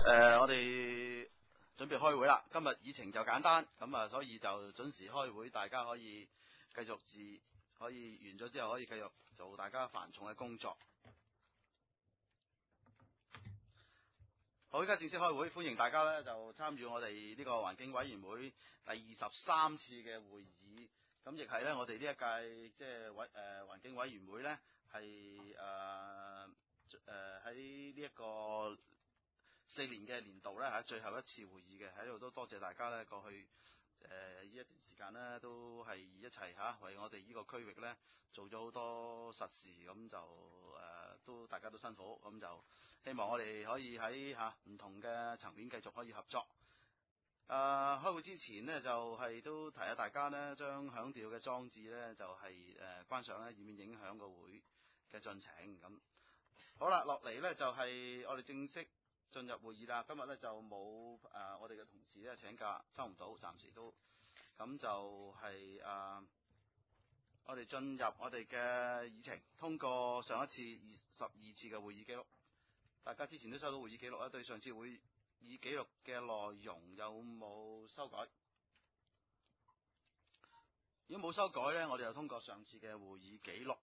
我哋準備開會啦。今日議程就簡單，咁啊，所以就準時開會，大家可以繼續可以完咗之後可以繼續做大家繁重嘅工作。好，而家正式開會，歡迎大家咧就參與我哋呢個環境委員會第23次嘅會議。咁亦係咧我哋呢一屆即係環境委員會咧係喺呢一個4年嘅年度咧係最後一次會議嘅，喺度都多謝大家咧過去呢一段時間咧都係一齊為我哋呢個區域咧做咗好多實事，咁就都大家都辛苦，咁就希望我哋可以喺唔同嘅層面繼續可以合作。開會之前呢，就係都提下大家呢，將響吊嘅裝置呢，就係關上咧，以免影響個會嘅進程。咁好啦，落嚟呢，就係我哋正式進入會議啦。今日呢，就冇我哋嘅同事呢請假，收唔到，暫時都咁就係我哋進入我哋嘅議程，通過上一次22次嘅會議記錄。大家之前都收到會議記錄啦，對上次會議記錄嘅內容有冇修改？如果冇修改呢，我哋就通過上次嘅會議記錄。